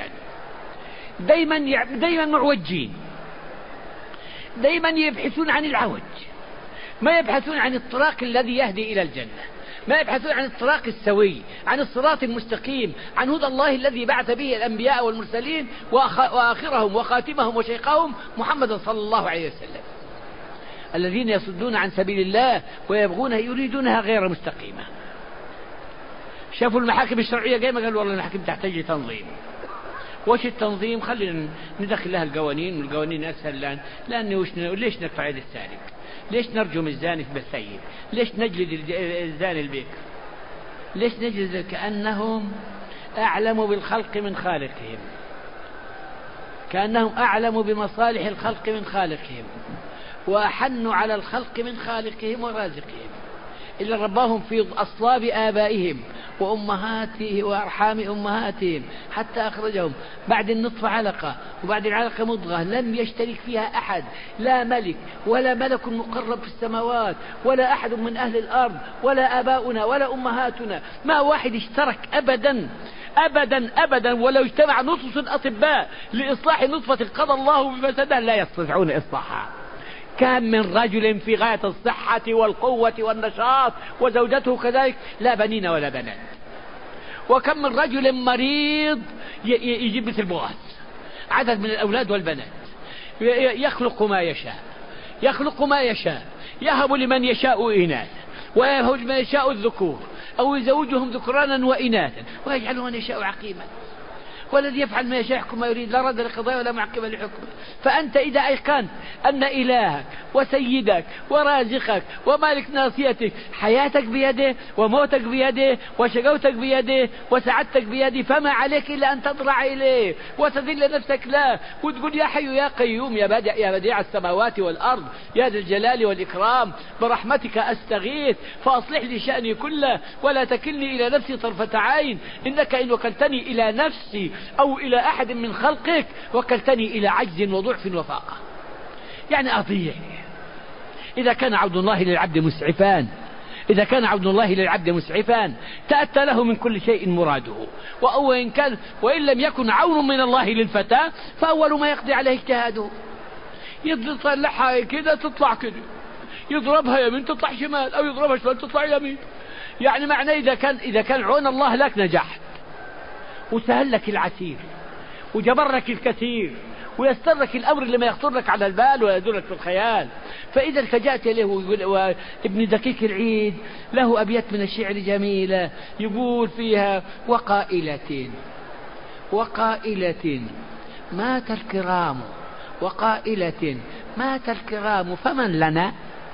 دايما معوجين، دايما يبحثون عن العوج، ما يبحثون عن الطريق الذي يهدي إلى الجنة، ما يبحثون عن الطريق السوي، عن الصراط المستقيم، عن هدى الله الذي بعث به الأنبياء والمرسلين وآخرهم وخاتمهم وشيخهم محمد صلى الله عليه وسلم. الذين يصدون عن سبيل الله ويبغونها يريدونها غير مستقيمة. شافوا المحاكم الشرعية قايمة قالوا والله المحاكم تحتاج تنظيم. وش التنظيم؟ خلينا ندخل لها القوانين، والقوانين أسهل لأنه ليش نقطع يد السارق؟ ليش نرجم الزاني في بالسيد؟ ليش نجلد الزاني البكر؟ ليش نجلد؟ كأنهم أعلم بالخلق من خالقهم، كأنهم أعلم بمصالح الخلق من خالقهم، وأحن على الخلق من خالقهم ورازقهم، إلا رباهم في أصلاب آبائهم وأمهاتهم وأرحام أمهاتهم حتى أخرجهم. بعد النطفة علقة، وبعد العلقة مضغة لم يشترك فيها أحد، لا ملك ولا ملك مقرب في السماوات ولا أحد من أهل الأرض ولا آباؤنا ولا أمهاتنا، ما واحد اشترك أبدا أبدا أبدا. ولو اجتمع نصف الأطباء لإصلاح نطفة قضى الله بفسادها لا يستطيعون إصلاحها. كم من رجل في غاية الصحة والقوة والنشاط وزوجته كذلك لا بنين ولا بنات. وكم من رجل مريض يجيب مثل بغاث عدد من الأولاد والبنات، يخلق ما يشاء، يخلق ما يشاء، يهب لمن يشاء إناثا ويهب لمن يشاء الذكور، أو يزوجهم ذكرانا وإناثا ويجعل من يشاء عقيما. والذي يفعل ما يشاء يحكم ما يريد، لا رد لقضاء ولا معقب لحكمه. فأنت إذا أيقنت أن إلهك وسيدك ورازقك ومالك ناصيتك حياتك بيده وموتك بيده وشقوتك بيده وسعادتك بيده، فما عليك إلا أن تضرع إليه وتذل نفسك له وتقول يا حي يا قيوم يا بديع السماوات والأرض يا ذا الجلال والإكرام برحمتك أستغيث فأصلح لي شأني كله ولا تكلني إلى نفسي طرفة عين، إنك إن وكلتني إلى نفسي أو إلى أحد من خلقك وكلتني إلى عجز وضعف وفاقة. يعني أضيع. إذا كان عبد الله للعبد مسعفان، إذا كان عبد الله للعبد مسعفان تأتى له من كل شيء مراده. وإن لم يكن عون من الله للفتى فأول ما يقضي عليه اجتهاده. يطلعها كده تطلع كده، يضربها يمين تطلع شمال، أو يضربها شمال تطلع يمين. يعني معناه إذا كان عون الله لك نجحت وسهل لك العسير وجبرك الكثير ويسترك الأمر لما يخطر لك على البال ويدلك في الخيال. فإذا التجأت له، وابن دقيق العيد له أبيات من الشعر جميلة يقول فيها وقائلة مات الكرام، وقائلة مات الكرام فمن لنا.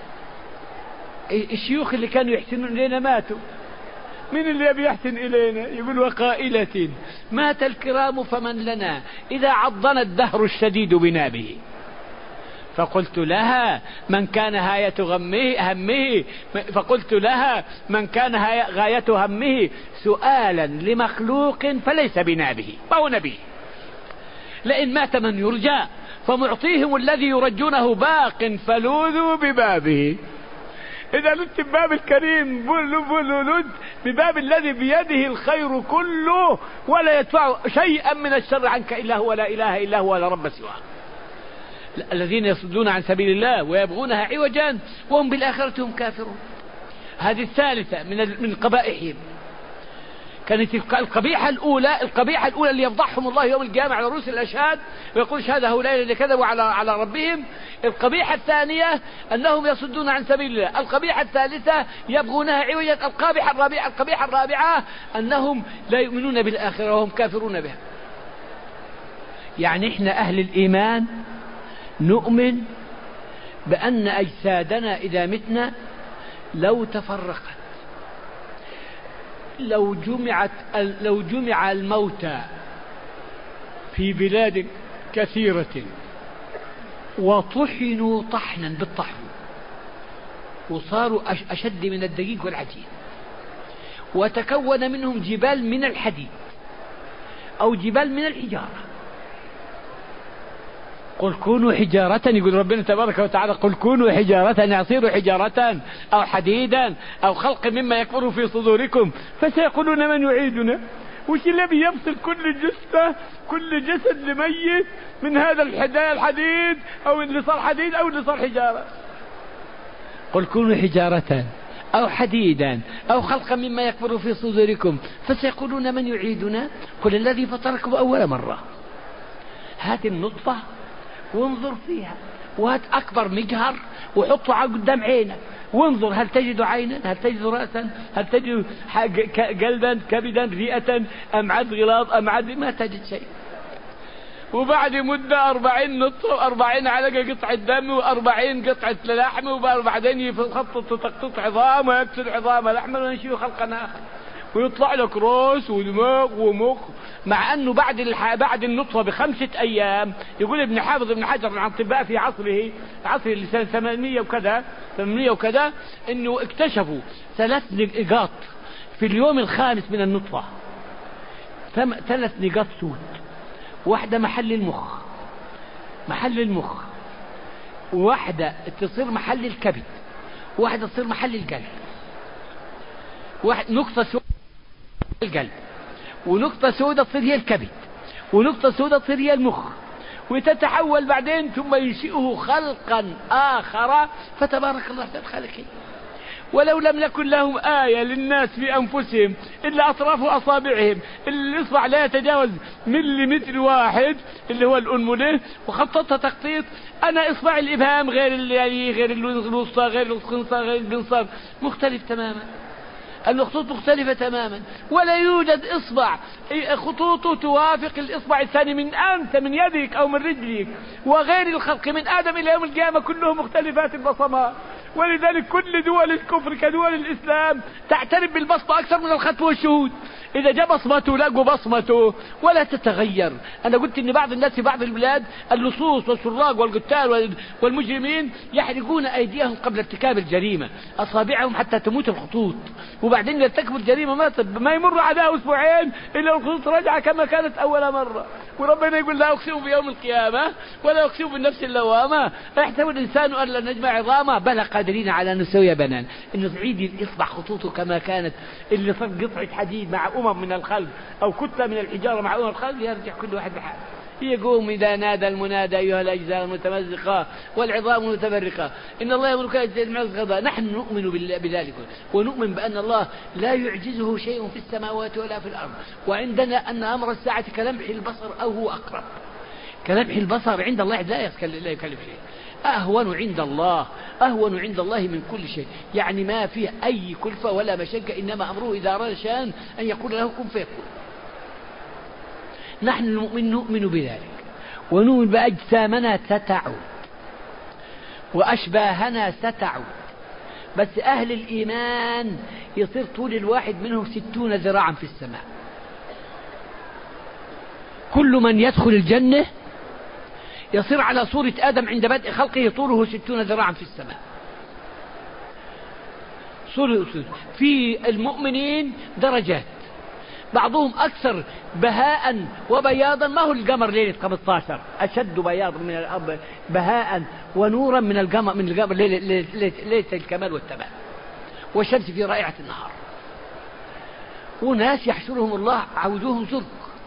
الشيوخ اللي كانوا يحسنون إلينا ماتوا، من اللي يبي يحسن إلينا؟ يقول وقائلة مات الكرام فمن لنا إذا عضنا الدهر الشديد بنابه. فقلت لها من كان غاية همه فقلت لها من كان غاية همه سؤالا لمخلوق فليس بنابه، فهو نبي. لئن مات من يرجى فمعطيهم الذي يرجونه باق فلوذوا ببابه. إذا لدت بباب الكريم لد بباب الذي بيده الخير كله ولا يدفع شيئا من الشر عنك إلا هو، لا إله إلا هو ولا رب سواه. الذين يصدون عن سبيل الله ويبغونها عوجا وهم بالآخرة هم كافرون. هذه الثالثة من قبائحهم. كانت القبيحة الأولى اللي يفضحهم الله يوم القيامة على رؤوس الأشهاد ويقول شهد هؤلاء اللي كذبوا على ربهم. القبيحة الثانية أنهم يصدون عن سبيل الله. القبيحة الثالثة يبغونها عوجا. القبيحة الرابعة أنهم لا يؤمنون بالآخرة وهم كافرون بها. يعني إحنا أهل الإيمان نؤمن بأن أجسادنا إذا متنا لو تفرقت، لو جمع الموتى في بلاد كثيرة وطحنوا طحنا بالطحن وصاروا أشد من الدقيق والعجين وتكون منهم جبال من الحديد أو جبال من الحجارة، قل كونوا حجارة، يقول ربنا تبارك وتعالى قل كونوا حجارة يصيروا حجارة أو حديدا أو خلق مما يكبر في صدوركم فسيقولون من يعيدنا. وش الذي يفصل كل جسد لميت من هذا الحديد أو اللي صار حديد أو اللي صار حجارة؟ قل كونوا حجارة أو حديدا أو خلقا مما يكبر في صدوركم فسيقولون من يعيدنا قل الذي فطركم أول مرة. هات النطفة وانظر فيها، وهات أكبر مجهر وحطه قدام عينك وانظر هل تجد عينا، هل تجد رأسا، هل تجد قلبا كبدا رئة أمعاد غلاظ أمعاد، ما تجد شيء. وبعد مدة 40 نطفة 40 علقة قطعة دم و40 قطعة لحم وبعدين يخطط تقطيط عظام ويكسر عظام لحم وينشئ خلقا آخر ويطلع لك راس ودماغ ومخ. مع أنه بعد النطفة ب5 أيام يقول ابن حافظ ابن حجر عن أطباء في عصره اللي سنة 800 وكذا أنه اكتشفوا 3 نقاط في اليوم الخامس من النطفة، 3 نقاط سود، واحدة محل المخ، وواحدة تصير محل الكبد، واحدة تصير محل القلب، نقطة سوداء القلب، ونقطة سوداء تصير هي الكبد، ونقطة سوداء تصير هي المخ، وتتحول بعدين ثم ينشئه خلقا آخر، فتبارك الله أحسن الخالقين. ولو لم يكن لهم آية للناس في أنفسهم إلا أطراف أصابعهم، اللي الإصبع لا يتجاوز مليمتر واحد اللي هو الأنملة، وخططها تخطيط. أنا إصبع الإبهام غير غير الوسطى غير الخنصة غير البنصار، مختلف تماما، الخطوط مختلفة تماما. ولا يوجد إصبع خطوطه توافق الإصبع الثاني من أنت من يدك أو من رجلك، وغير الخلق من آدم إلى يوم القيامة كلهم مختلفات البصمات. ولذلك كل دول الكفر كدول الإسلام تعترف بالبصمة أكثر من الختم والشهود. إذا جاء بصمته لقوا بصمته ولا تتغير. أنا قلت إن بعض الناس في بعض البلاد اللصوص والسراق والقتال والمجرمين يحرقون أيديهم قبل ارتكاب الجريمة، أصابعهم حتى تموت الخطوط، وبعدين يرتكبوا الجريمة ما يمر عليها أسبوعين إلا الخطوط رجع كما كانت أول مرة. وربنا يقول لا أقسم بيوم القيامة ولا أقسم بالنفس اللوامة أيحسب الإنسان أن لن نجمع عظامه بلى قادرين على أن نسوي بنان. إنه تعيد الإصبع خطوطه كما كانت، اللي صار قطعة حديد مع من الخلق أو كتلة من الحجارة مع الخلق يرجع كل واحد بحاله. يقوم إذا نادى المنادى أيها الأجزاء المتمزقة والعظام المتفرقة إن الله يملك أجزاء المعزقة. نحن نؤمن بذلك، ونؤمن بأن الله لا يعجزه شيء في السماوات ولا في الأرض. وعندنا أن أمر الساعة كلمح البصر أو هو أقرب. كلمح البصر عند الله لا يكلف شيء، أهون عند الله، أهون عند الله من كل شيء. يعني ما فيه أي كلفة ولا مشقة، إنما أمره إذا أراد شيئا أن يقول له كن فيكون. نحن المؤمن نؤمن بذلك، ونؤمن بأجسامنا ستعود وأشباهنا ستعود، بس أهل الإيمان يصير طول الواحد منهم 60 ذراعا في السماء. كل من يدخل الجنة يصير على صورة آدم عند بدء خلقه طوله 60 ذراعا في السماء. في المؤمنين درجات، بعضهم أكثر بهاء وبياضا، ما هو القمر ليلة 15 أشد بياضا من الأرض بهاء ونورا من القمر ليلة الكمال والتمام، والشمس في رائعة النهار. وناس يحشرهم الله عوجوهم زرق،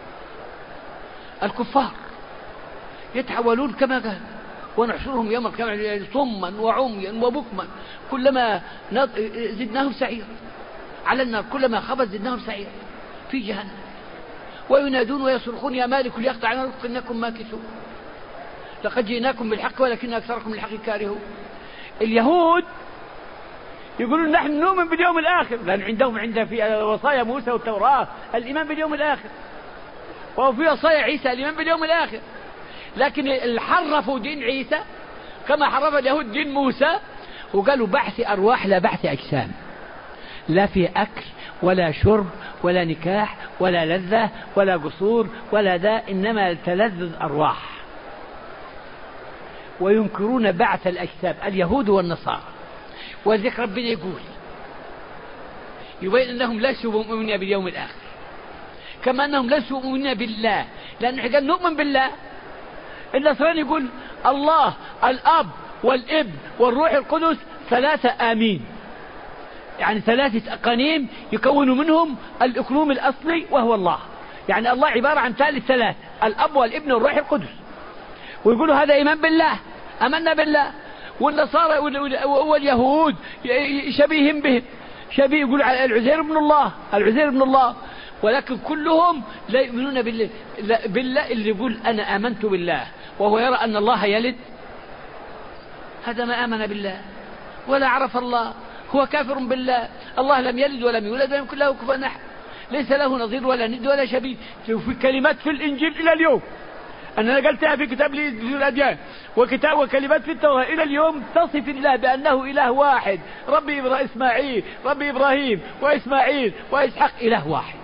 الكفار يتحولون كما قال ونحشرهم يوم القيامة صما وعميا وبكما كلما زدناهم سعيرا على النار، كلما خبز زدناهم سعيرا في جهنم. وينادون ويصرخون يا مالك ليقطع عنا رزق إنكم ماكثون لقد جئناكم بالحق ولكن أكثركم بالحق كارهون. اليهود يقولون نحن نؤمن باليوم الآخر، لأن عندهم في وصايا موسى والتوراة الإيمان باليوم الآخر، وفي وصايا عيسى الإيمان باليوم الآخر. لكن حرفوا دين عيسى كما حرف اليهود دين موسى، وقالوا بحث أرواح لا بحث أجسام، لا في أكل ولا شرب ولا نكاح ولا لذة ولا قصور ولا ذا، إنما تلذذ أرواح. وينكرون بعث الأجسام اليهود والنصارى. وذلك ربنا يبين أنهم ليسوا مؤمنين باليوم الآخر، كما أنهم ليسوا مؤمنين بالله، لأن احنا قال نؤمن بالله. النصراني يقول الله الأب والابن والروح القدس 3 آمين، يعني 3 أقانيم يكونوا منهم الأقنوم الأصلي وهو الله. يعني الله عبارة عن ثالث 3، الأب والابن والروح القدس. ويقولوا هذا إيمان بالله، أمنا بالله. والنصارى واليهود شبيههم بهم، شبيه يقول العزير ابن الله، العزير ابن الله. ولكن كلهم لا يؤمنون بالله اللي يقول أنا آمنت بالله وهو يرى أن الله يلد، هذا ما آمن بالله ولا عرف الله، هو كافر بالله. الله لم يلد ولم يولد ولم يكن له كفوا أحد، ليس له نظير ولا ند ولا شبيه. في كلمات في الإنجيل إلى اليوم، أنا نقلتها في كتاب لي الأديان وكتاب وكلمات في التوراة إلى اليوم تصف الله بأنه إله واحد، ربي إسماعيل ربي إبراهيم وإسماعيل وإسحاق، إله واحد.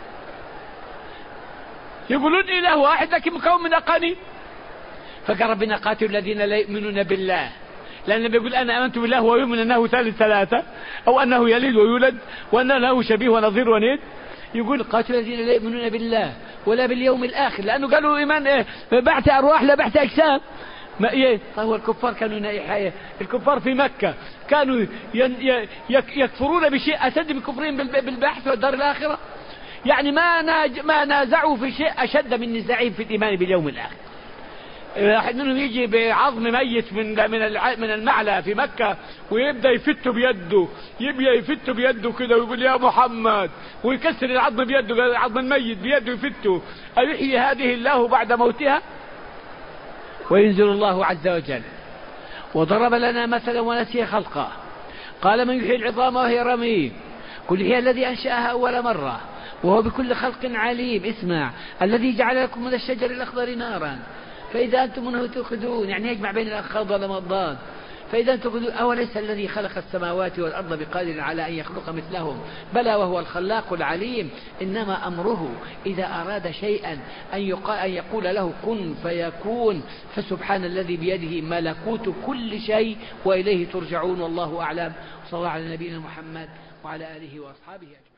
يقولون إله واحد لكن مكون من أقانيم. فقال ربنا قاتل الذين لا يؤمنون بالله، لأنه بيقول أنا آمنت بالله وهو يؤمن أنه ثالث 3 أو أنه يلد ويولد وأنه له شبيه ونظير وند. يقول قاتل الذين لا يؤمنون بالله ولا باليوم الآخر، لأنه قالوا إيمان بعث أرواح لا بعث أجسام. ما إيه؟ طيب الكفار كانوا الكفار في مكة كانوا يكفرون بشيء أشد من كفرهم بالبحث والدار الآخرة. يعني ما نازعوا في شيء أشد من نزاعهم في الإيمان باليوم الآخر. واحد منهم يجي بعظم ميت من المعلى في مكة ويبدأ يفته بيده، يبدأ يفته بيده كده ويقول يا محمد، ويكسر العظم بيده، العظم الميت بيده يفته. أيحيي هذه الله بعد موتها؟ وينزل الله عز وجل وضرب لنا مثلا ونسي خلقه، قال من يحيي العظام وهي رميم، قل هي الذي أنشأها أول مرة وهو بكل خلق عليم. اسمع، الذي جعل لكم من الشجر الأخضر نارا فإذا أنتم منه توقدون، يعني يجمع بين الأخاض والمضاد. فإذا أنتم توقدون، أوليس الذي خلق السماوات والأرض بقادر على أن يخلق مثلهم؟ بلى وهو الخلاق العليم. إنما أمره إذا أراد شيئا أن يقول له كن فيكون. فسبحان الذي بيده ملكوت كل شيء وإليه ترجعون، والله أعلم. صلى الله على نبينا محمد وعلى آله وأصحابه أجمعين.